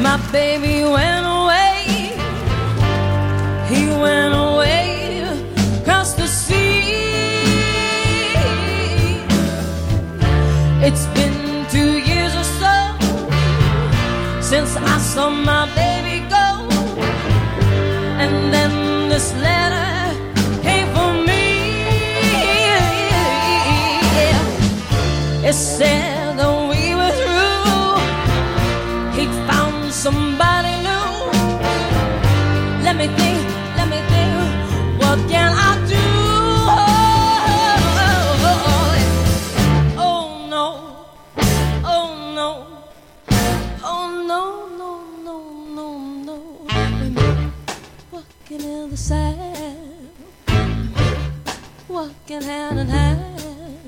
My baby went away. He went away across the sea. It's been 2 years or so since I saw my baby go. And then this letter came for me. It said that we were through. He'd found somebody new. Let me think, what can I do? Oh no, oh no, oh no, no, no, no, no. Walking in the sand, walking hand in hand.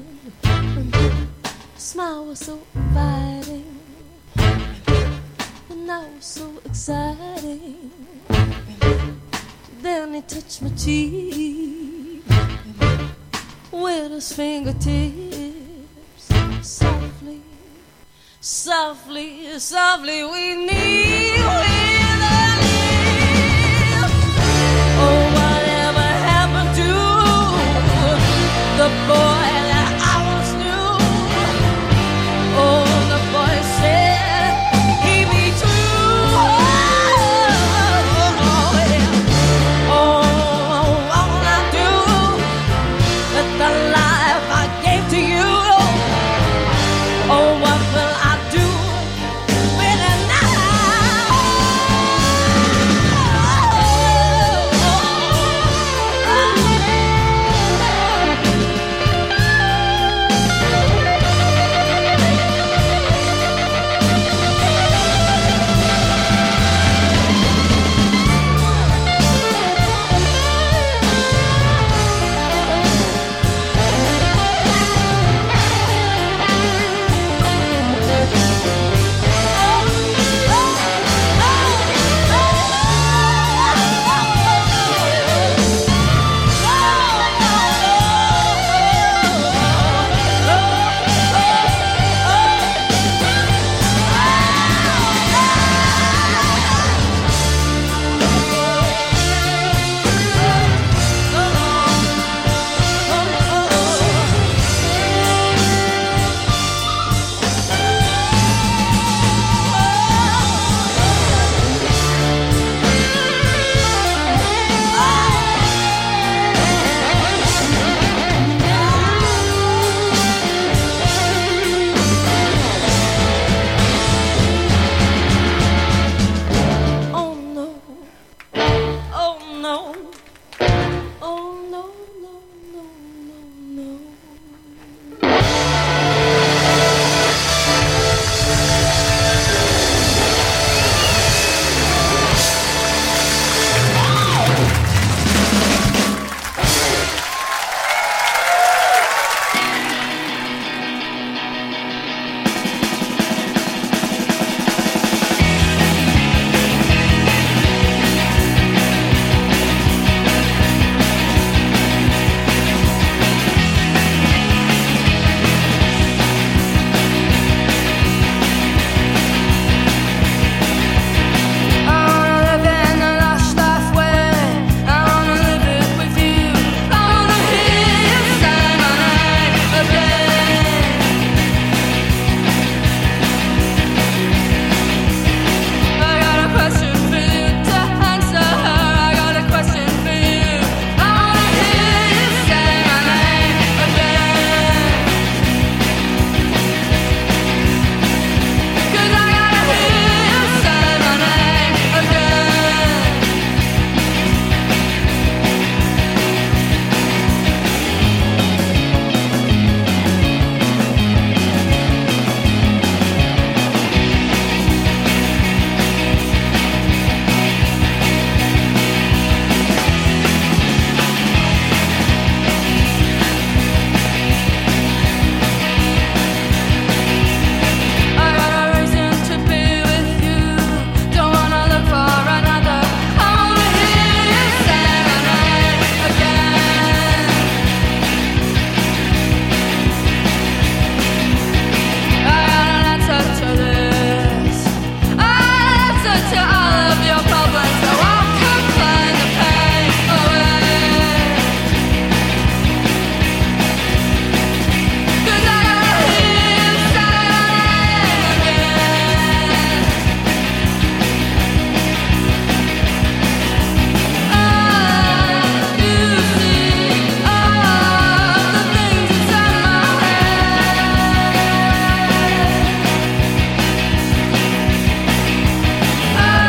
Smile was so inviting, and I was so exciting. Then he touched my cheek with his fingertips. Softly, softly, softly we knew with our lips. Oh, whatever happened to the boy that I once knew? Oh, the boy said he'd be true. The life I gave to you. Oh, what will I do with it now? Oh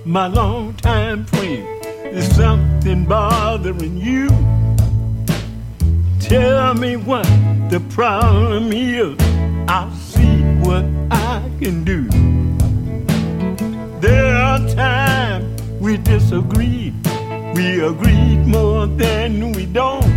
my longtime friend, there's something bothering you. Tell me what the problem is. I'll see what I can do. There are times we disagree. We agreed more than we don't.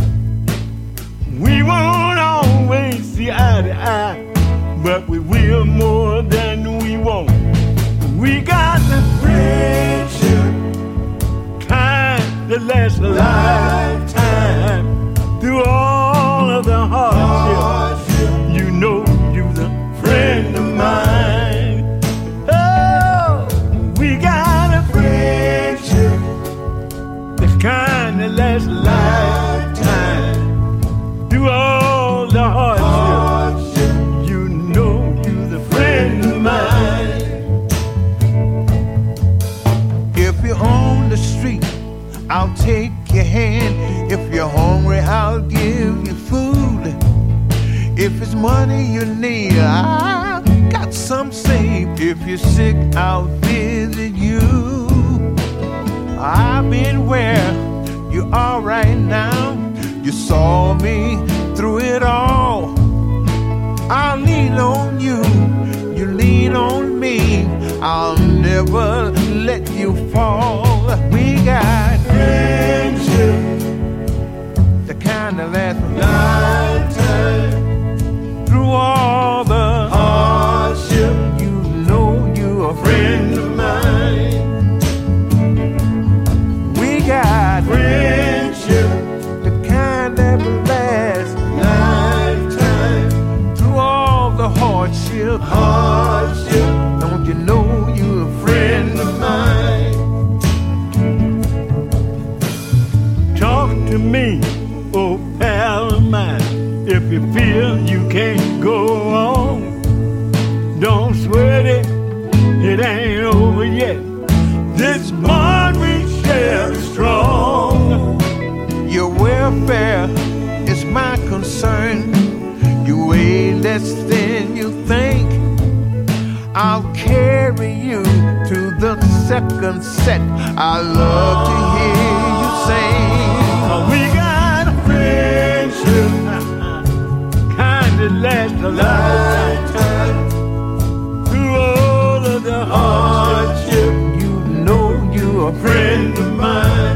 We won't always see eye to eye, but we will more than we won't. We got the friendship, kind that lasts a lifetime. Through all of the hardship, you know you're the friend of mine. Oh, we got a friendship, the kind that lasts a lifetime. Through all the hardship, you know you're the friend of mine. If you're on the street, I'll take your hand. If you're hungry, I'll give you food. If it's money you need, I've got some saved. If you're sick, I'll visit you. I've been where you are right now. You saw me through it all. I'll lean on you, you lean on me. I'll never let you fall. We got friendship, the kind that lasts a lifetime. Through all the hardship, you know you're a friend of mine. We got friendship, the kind that will last a lifetime. Through all the hardship, don't you know you're a friend of mine? Talk to me, oh pal of mine. If you feel you can't go on, don't sweat it, it ain't over yet. This bond we share is strong. Your welfare is my concern. You weigh less than you think. I'll carry you to the second set. I love to hear you sing. We got a friendship, kind that lasts a lifetime. Through all of the hardship, you know you're a friend of mine.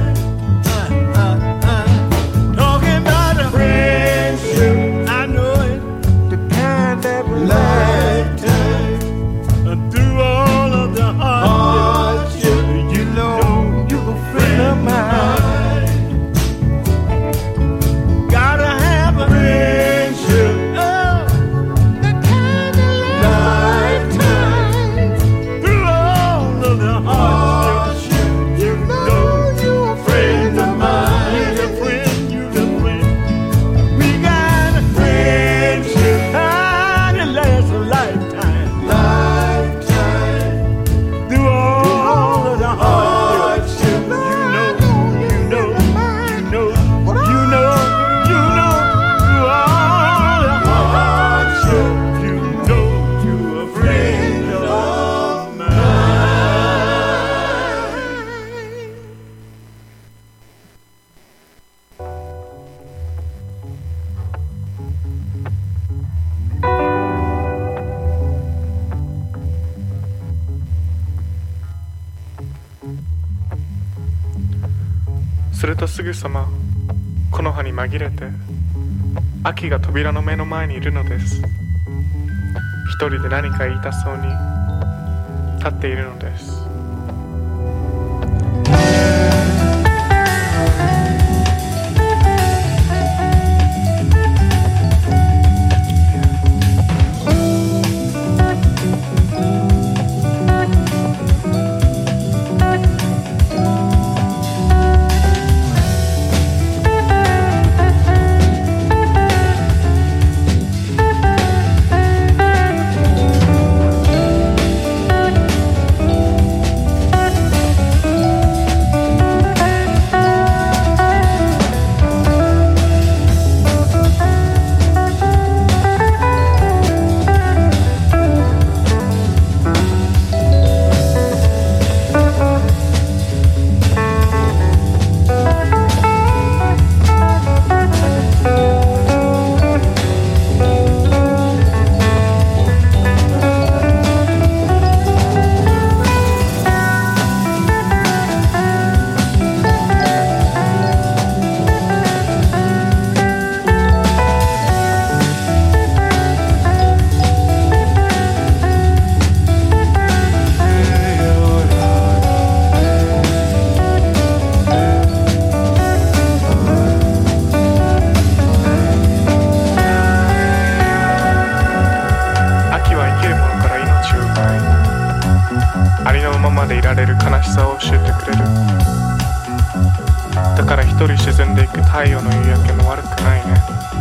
Talking about a friendship, I know it, the kind that will lifetime. Through all of the hardship, you know you're a friend of mine. Gotta have a friendship, the kind that lifetime. Through all of the hardship, you know you're a friend of mine. You're a friend, you're a friend. We got a friendship, and it lasts a lifetime. Through all of the hardship, you know, through all the hardship, you know you're a friend of mine. するとすぐさま木の葉に紛れて秋が扉の目の前にいるのです。一人で何か言いたそうに立っているのです。 られる悲しさを教えてくれる。だから一人沈んでいく太陽の夕焼けも悪くないね。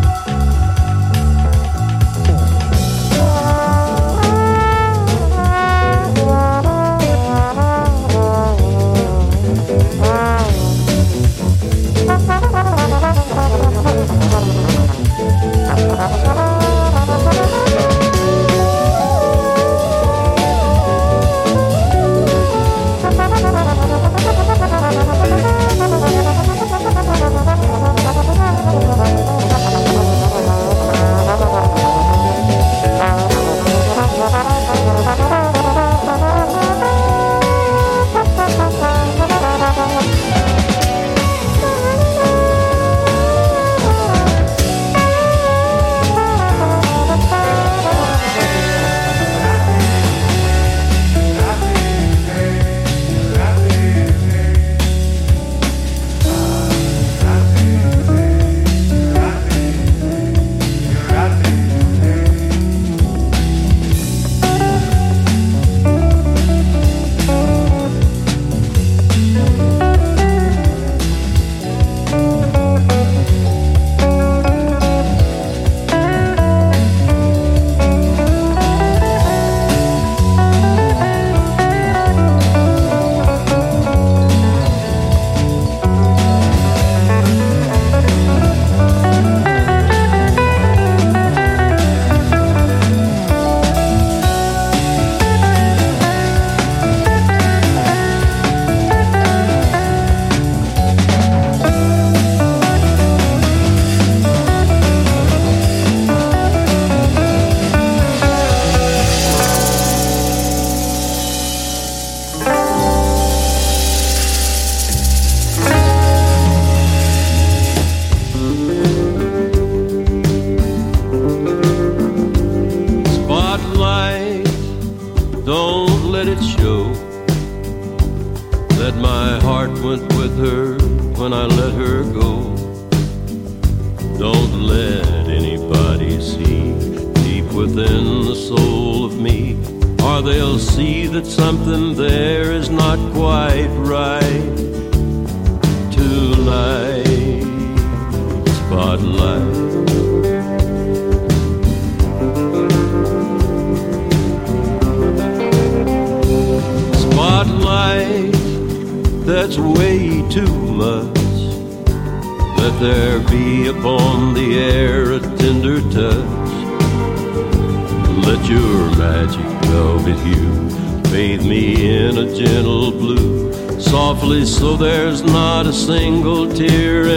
So there's not a single tear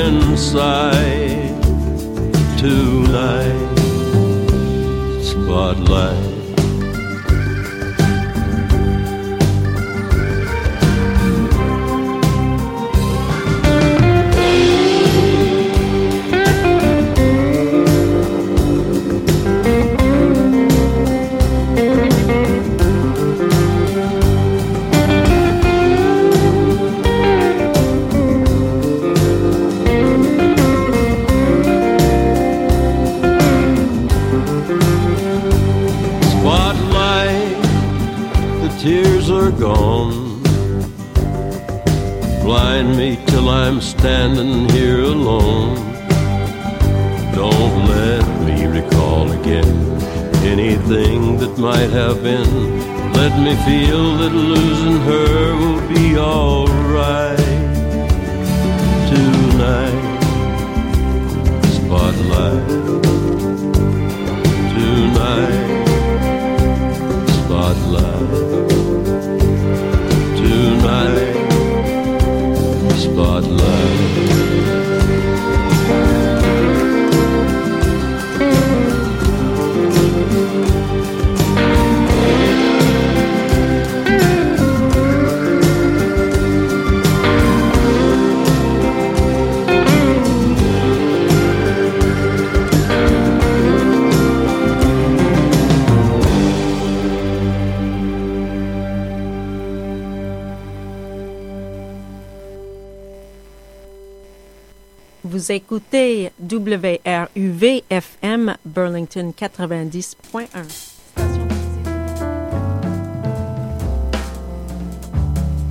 inside. Tonight, spotlight. Gone. Blind me till I'm standing here alone. Don't let me recall again anything that might have been. Let me feel that losing her will be alright. Tonight, spotlight. Tonight, spotlight. Tonight, spotlight. Vous écoutez WRUV-FM Burlington 90.1.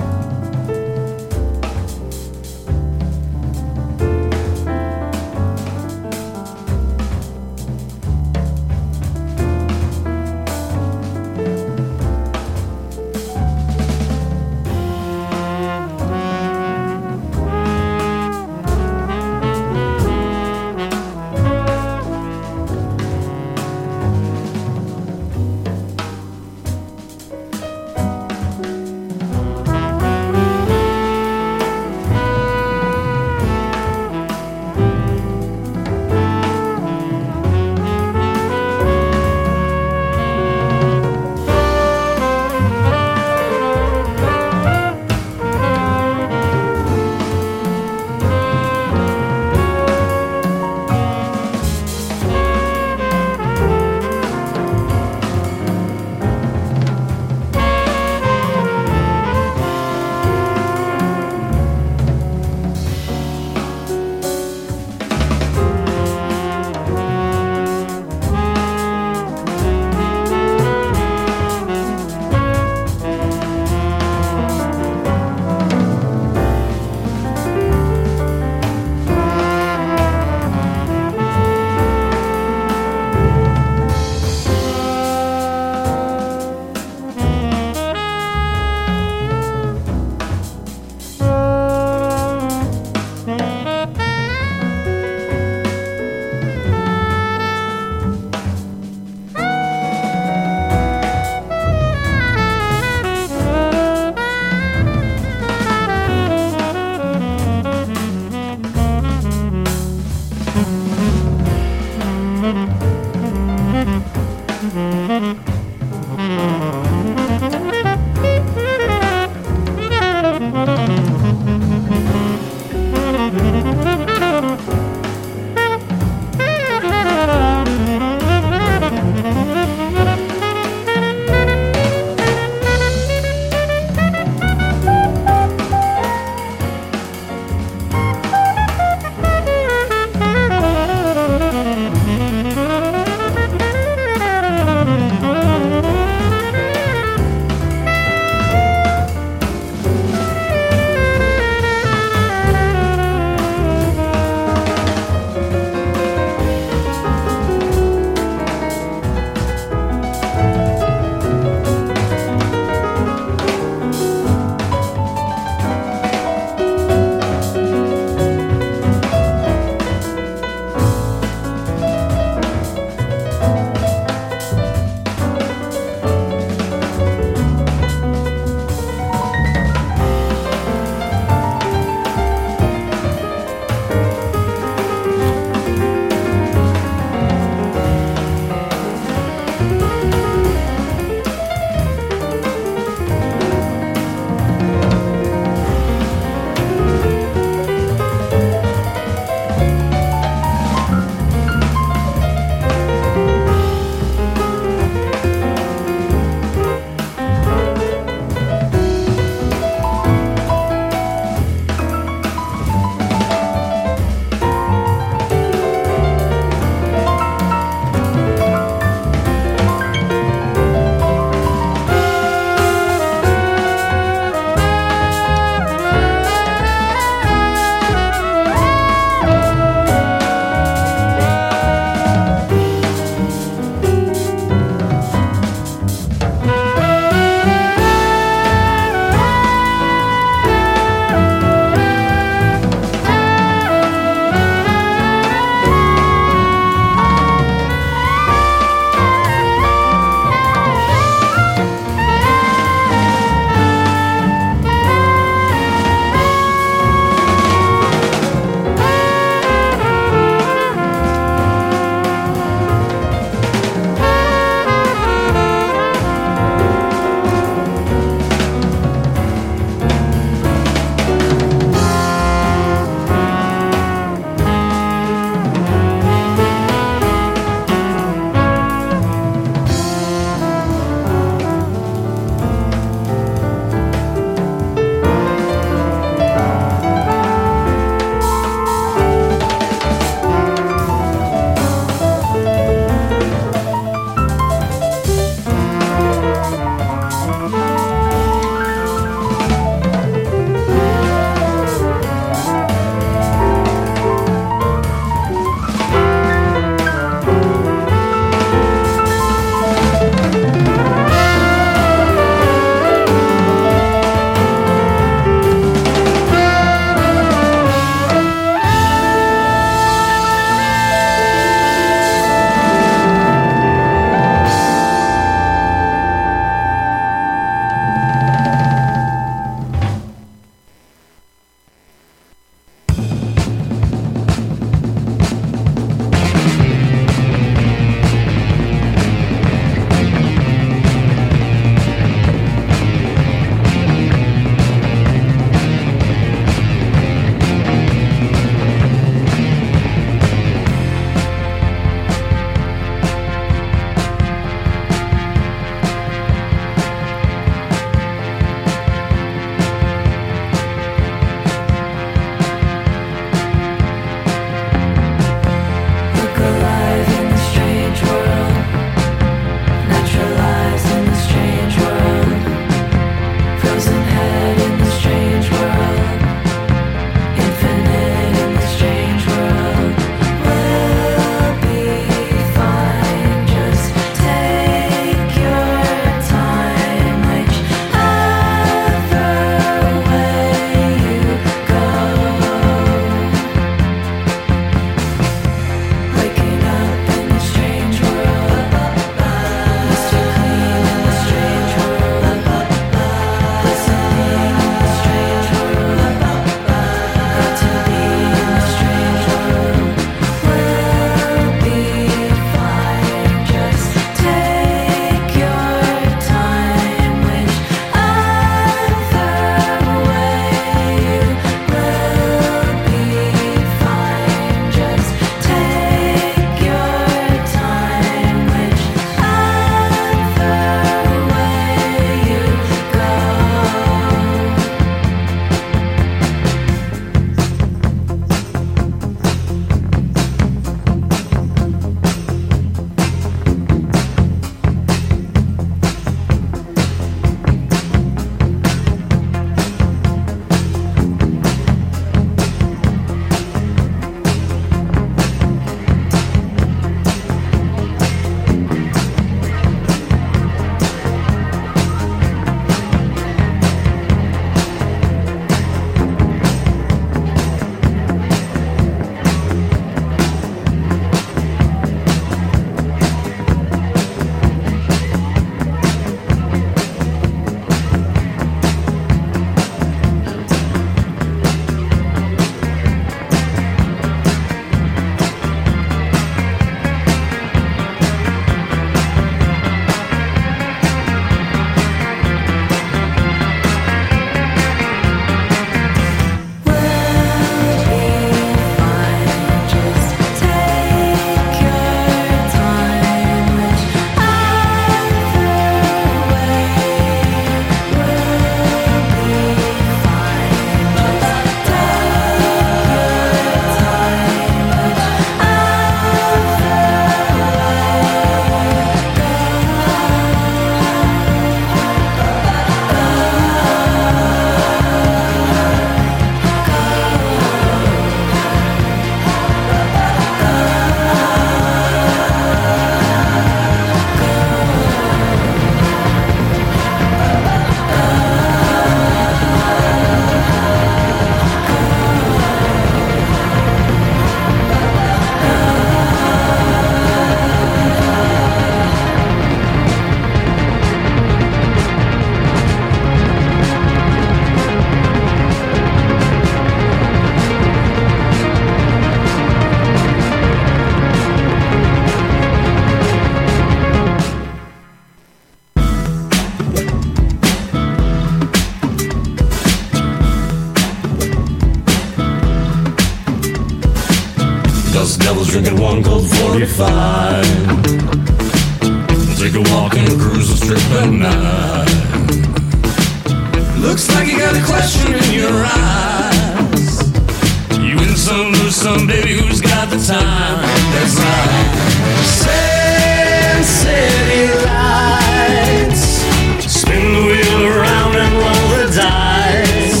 bottles, drinking one cold 45. Take a walk and cruise the strip at night. Looks like you got a question in your eyes. You win some, lose some, baby, who's got the time? That's right. Sand City lights. Spin the wheel around and roll the dice.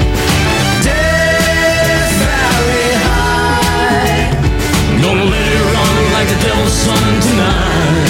Death Valley High. Gonna let it run like the devil's son tonight.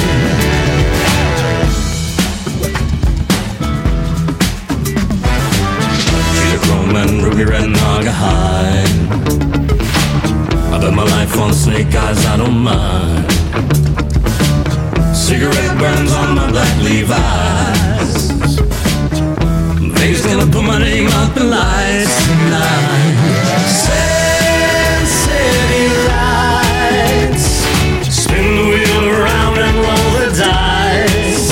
And ruby red Naugahyde. I bet my life on snake eyes, I don't mind. Cigarette burns on my black Levi's. They's gonna put my name up in lights tonight. Sand City lights. Spin the wheel around and roll the dice.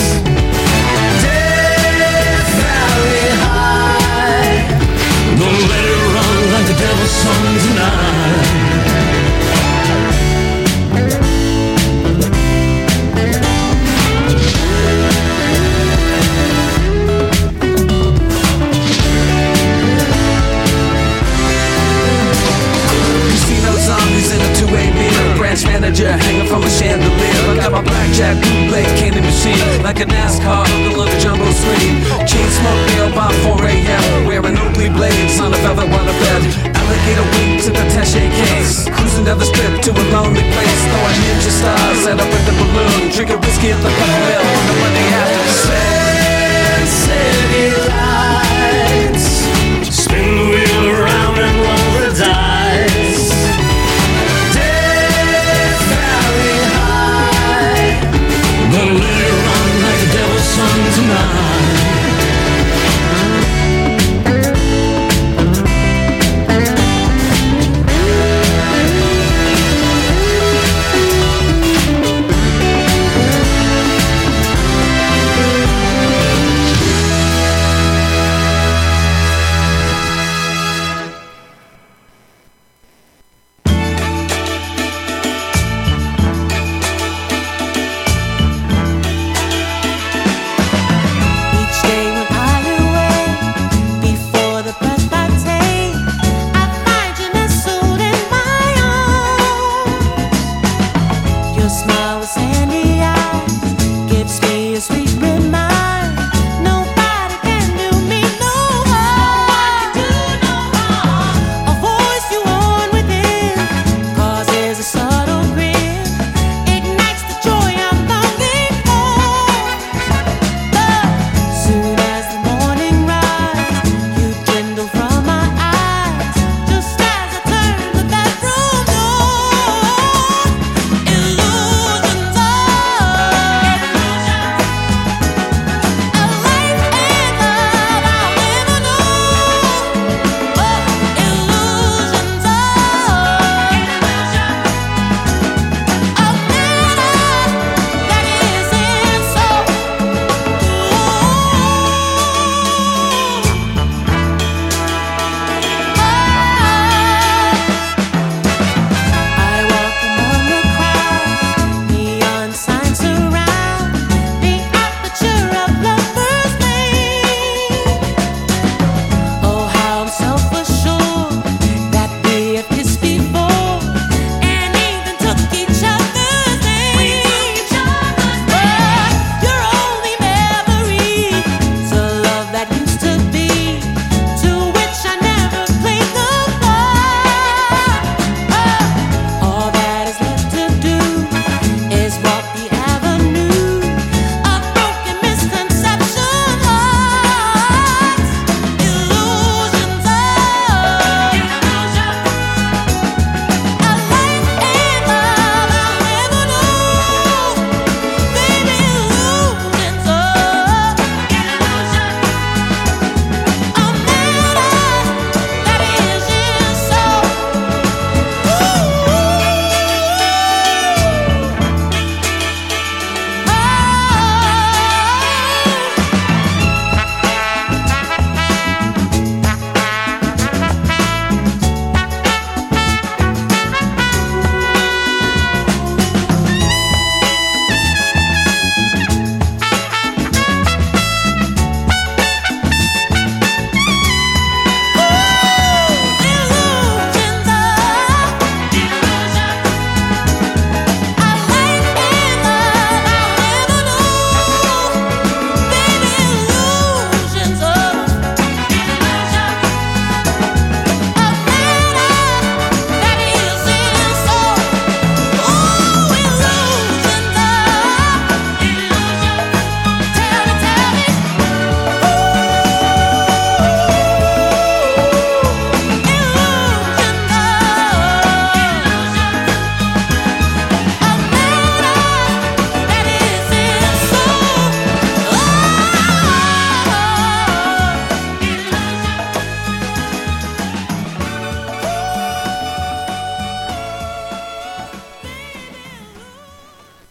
Death Valley High. Gonna let it run like the devil's son tonight. Casino zombies in a two-way mirror. Branch manager hanging from a chandelier. I got my blackjack bootleg candy machine. Like a NASCAR, hookah on the jumbo screen. Chain smoke meal by 4 a.m. Wearing Oakley blades on a velvet water bed. Alligator wings in a attaché case. Cruising down the strip to a lonely place. Throwing ninja stars at up with the balloon. Drinking whiskey at the Pepper Mill on the Monday after. Sand City lights. Spin the wheel around and roll the dice. Death Valley High. Gonna let it run like the devil's son tonight.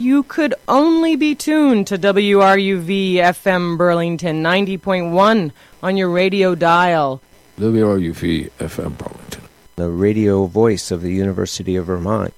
you could only be tuned to WRUV FM Burlington 90.1 on your radio dial. WRUV FM Burlington, the radio voice of the University of Vermont.